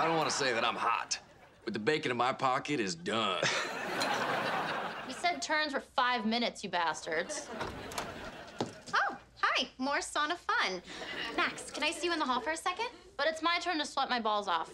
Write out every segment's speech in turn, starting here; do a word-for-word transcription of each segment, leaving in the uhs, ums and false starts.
I don't want to say that I'm hot, but the bacon in my pocket is done. You said turns were five minutes, you bastards. Oh, hi. More sauna fun. Max, can I see you in the hall for a second? But it's my turn to sweat my balls off.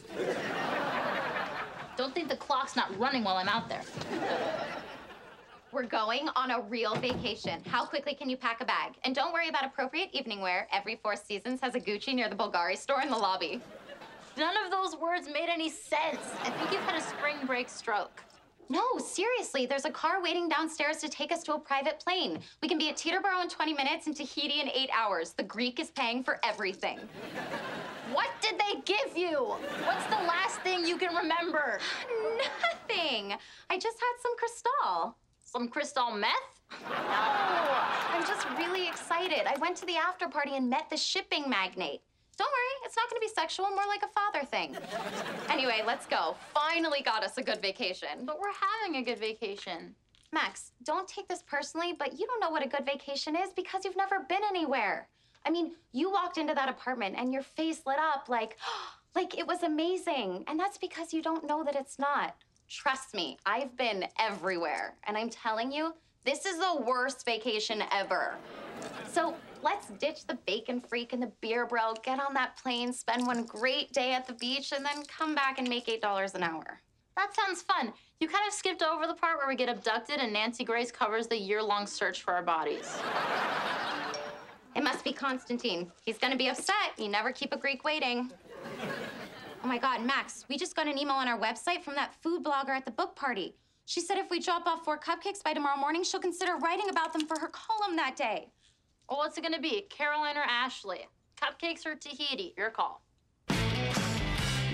Don't think the clock's not running while I'm out there. We're going on a real vacation. How quickly can you pack a bag? And don't worry about appropriate evening wear. Every Four Seasons has a Gucci near the Bulgari store in the lobby. None of those words made any sense. I think you've had a spring break stroke. No, seriously, there's a car waiting downstairs to take us to a private plane. We can be at Teterboro in twenty minutes and Tahiti in eight hours. The Greek is paying for everything. What did they give you? What's the last thing you can remember? Nothing. I just had some Cristal. Some crystal meth? No, I'm just really excited. I went to the after party and met the shipping magnate. Don't worry, it's not gonna be sexual, more like a father thing. Anyway, let's go. Finally got us a good vacation. But we're having a good vacation. Max, don't take this personally, but you don't know what a good vacation is because you've never been anywhere. I mean, you walked into that apartment and your face lit up like, like it was amazing. And that's because you don't know that it's not. Trust me, I've been everywhere. And I'm telling you, this is the worst vacation ever. So let's ditch the bacon freak and the beer bro, get on that plane, spend one great day at the beach, and then come back and make eight dollars an hour. That sounds fun. You kind of skipped over the part where we get abducted and Nancy Grace covers the year-long search for our bodies. It must be Constantine. He's gonna be upset. You never keep a Greek waiting. Oh my God, Max, we just got an email on our website from that food blogger at the book party. She said if we drop off four cupcakes by tomorrow morning, she'll consider writing about them for her column that day. Well, what's it gonna be? Caroline or Ashley? Cupcakes or Tahiti? Your call.